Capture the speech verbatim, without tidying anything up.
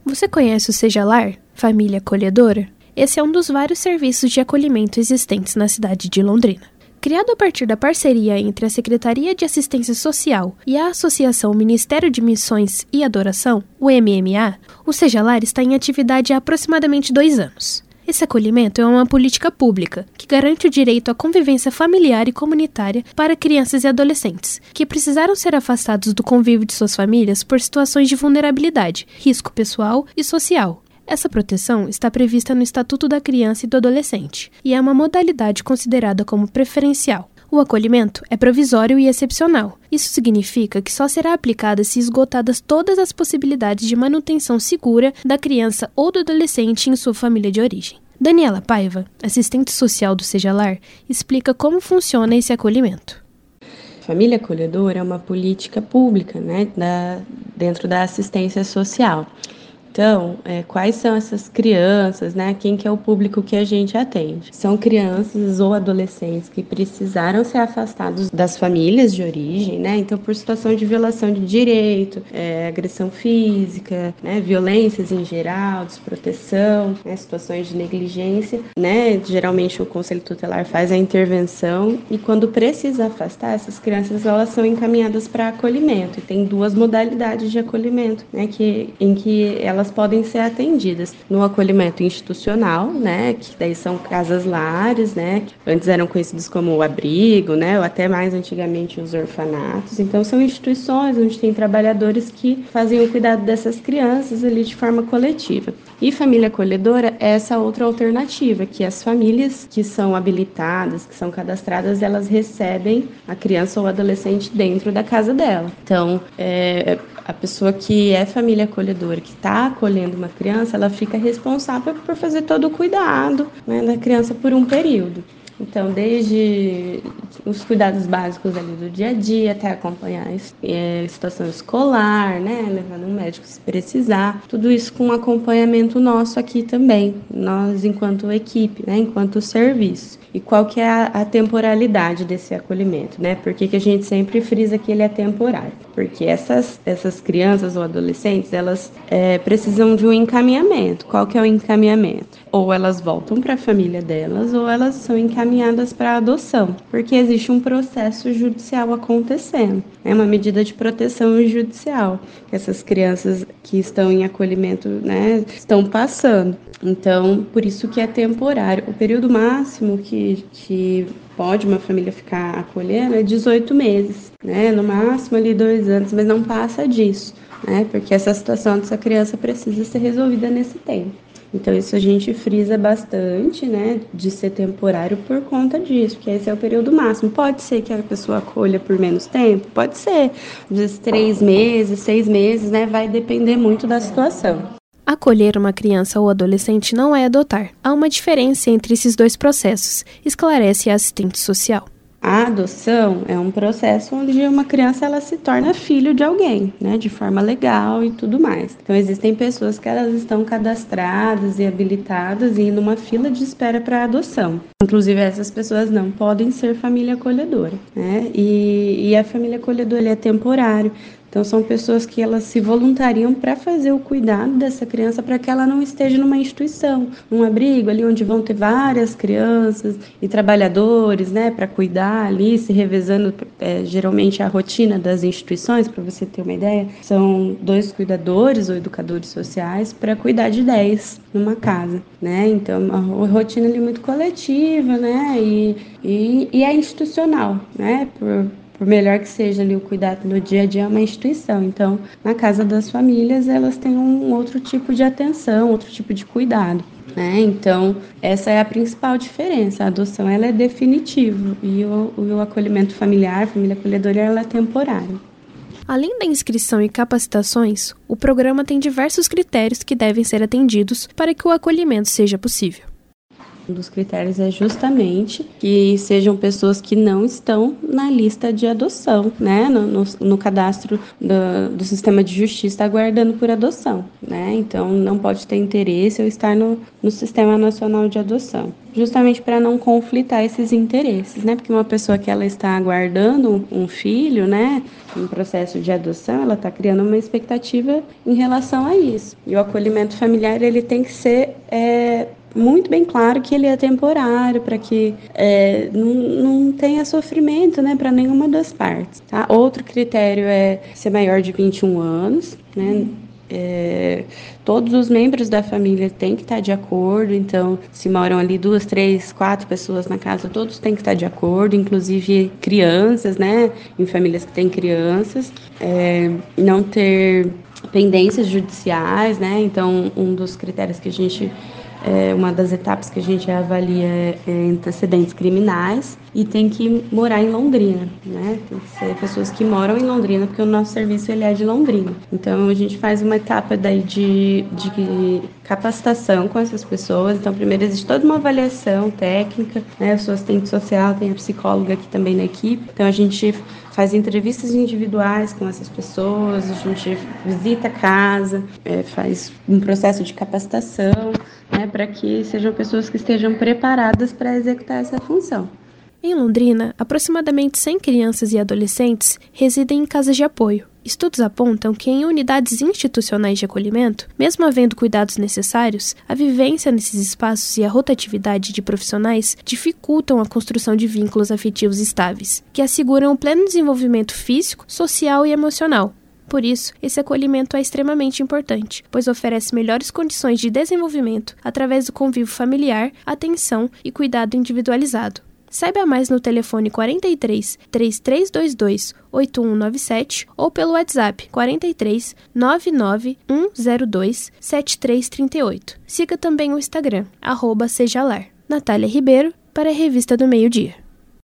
Você conhece o Seja Lar, Família Acolhedora? Esse é um dos vários serviços de acolhimento existentes na cidade de Londrina. Criado a partir da parceria entre a Secretaria de Assistência Social e a Associação Ministério de Missões e Adoração, o M M A, o Seja Lar está em atividade há aproximadamente dois anos. Esse acolhimento é uma política pública que garante o direito à convivência familiar e comunitária para crianças e adolescentes, que precisaram ser afastados do convívio de suas famílias por situações de vulnerabilidade, risco pessoal e social. Essa proteção está prevista no Estatuto da Criança e do Adolescente e é uma modalidade considerada como preferencial. O acolhimento é provisório e excepcional. Isso significa que só será aplicado se esgotadas todas as possibilidades de manutenção segura da criança ou do adolescente em sua família de origem. Daniela Paiva, assistente social do Seja Lar, explica como funciona esse acolhimento. Família acolhedora é uma política pública, né, da, dentro da assistência social. Então, é, quais são essas crianças, né? Quem que é o público que a gente atende? São crianças ou adolescentes que precisaram ser afastados das famílias de origem, né? Então, por situação de violação de direito, é, agressão física, né? Violências em geral, desproteção, né? Situações de negligência, né? Geralmente o Conselho Tutelar faz a intervenção e quando precisa afastar, essas crianças elas são encaminhadas para acolhimento. E tem duas modalidades de acolhimento, né? Que, em que elas podem ser atendidas no acolhimento institucional, né, que daí são casas-lares, né, que antes eram conhecidos como o abrigo, né, ou até mais antigamente os orfanatos. Então são instituições onde tem trabalhadores que fazem o cuidado dessas crianças ali de forma coletiva. E família acolhedora é essa outra alternativa, que as famílias que são habilitadas, que são cadastradas, elas recebem a criança ou adolescente dentro da casa dela. Então, é, a pessoa que é família acolhedora, que está acolhendo uma criança, ela fica responsável por fazer todo o cuidado, né, da criança por um período. Então, desde os cuidados básicos ali do dia a dia, até acompanhar é, a situação escolar, né, levando um médico se precisar, tudo isso com acompanhamento nosso aqui também, nós enquanto equipe, né, enquanto serviço. E qual que é a, a temporalidade desse acolhimento, né? Por que que a gente sempre frisa que ele é temporário? Porque essas, essas crianças ou adolescentes, elas é, precisam de um encaminhamento. Qual que é o encaminhamento? Ou elas voltam para a família delas, ou elas são encaminhadas para adoção, porque existe um processo judicial acontecendo. É uma medida de proteção judicial que essas crianças que estão em acolhimento, né, estão passando. Então, por isso que é temporário. O período máximo que, que pode uma família ficar acolhendo é dezoito meses, né? No máximo ali dois anos, mas não passa disso, né? Porque essa situação dessa criança precisa ser resolvida nesse tempo. Então, isso a gente frisa bastante, né, de ser temporário por conta disso, porque esse é o período máximo. Pode ser que a pessoa acolha por menos tempo? Pode ser, às vezes três meses, seis meses, né, vai depender muito da situação. Acolher uma criança ou adolescente não é adotar. Há uma diferença entre esses dois processos, esclarece a assistente social. A adoção é um processo onde uma criança ela se torna filho de alguém, né, de forma legal e tudo mais. Então existem pessoas que elas estão cadastradas e habilitadas e em uma fila de espera para adoção. Inclusive essas pessoas não podem ser família acolhedora, né? E, e a família acolhedora ele é temporário. Então, são pessoas que elas se voluntariam para fazer o cuidado dessa criança para que ela não esteja numa instituição, num abrigo ali onde vão ter várias crianças e trabalhadores, né, para cuidar ali, se revezando, é, geralmente a rotina das instituições, para você ter uma ideia, são dois cuidadores ou educadores sociais para cuidar de dez numa casa, né, então a rotina ali é muito coletiva, né, e, e, e é institucional, né, por Por melhor que seja ali o cuidado no dia a dia, é uma instituição. Então, na casa das famílias, elas têm um outro tipo de atenção, outro tipo de cuidado, né? Então, essa é a principal diferença. A adoção, ela é definitiva e o, o acolhimento familiar, a família acolhedora, ela é temporária. Além da inscrição e capacitações, o programa tem diversos critérios que devem ser atendidos para que o acolhimento seja possível. Um dos critérios é justamente que sejam pessoas que não estão na lista de adoção, né? No, no, no cadastro do, do sistema de justiça aguardando por adoção, né? Então, não pode ter interesse ou estar no, no Sistema Nacional de Adoção. Justamente para não conflitar esses interesses, né? Porque uma pessoa que ela está aguardando um filho, né? Em processo de adoção, ela está criando uma expectativa em relação a isso. E o acolhimento familiar, ele tem que ser é, muito bem claro que ele é temporário, para que é, não, não tenha sofrimento, né? Para nenhuma das partes, tá? Outro critério é ser maior de vinte e um anos, né? É, todos os membros da família têm que estar de acordo, então se moram ali duas, três, quatro pessoas na casa, todos têm que estar de acordo, inclusive crianças, né, em famílias que têm crianças, é, não ter pendências judiciais, né, então um dos critérios que a gente É, uma das etapas que a gente avalia é, é antecedentes criminais e tem que morar em Londrina, né? Tem que ser pessoas que moram em Londrina, porque o nosso serviço ele é de Londrina. Então, a gente faz uma etapa daí de, de capacitação com essas pessoas. Então, primeiro existe toda uma avaliação técnica, né? Eu sou assistente social, tem a psicóloga aqui também na equipe. Então, a gente faz entrevistas individuais com essas pessoas, a gente visita a casa, é, faz um processo de capacitação, né, para que sejam pessoas que estejam preparadas para executar essa função. Em Londrina, aproximadamente cem crianças e adolescentes residem em casas de apoio. Estudos apontam que em unidades institucionais de acolhimento, mesmo havendo cuidados necessários, a vivência nesses espaços e a rotatividade de profissionais dificultam a construção de vínculos afetivos estáveis, que asseguram o pleno desenvolvimento físico, social e emocional. Por isso, esse acolhimento é extremamente importante, pois oferece melhores condições de desenvolvimento através do convívio familiar, atenção e cuidado individualizado. Saiba mais no telefone quarenta e três, três três dois dois, oito um nove sete ou pelo WhatsApp quarenta e três, nove nove um zero dois, sete três três oito. Siga também o Instagram, arroba sejalar. Natália Ribeiro, para a Revista do Meio Dia.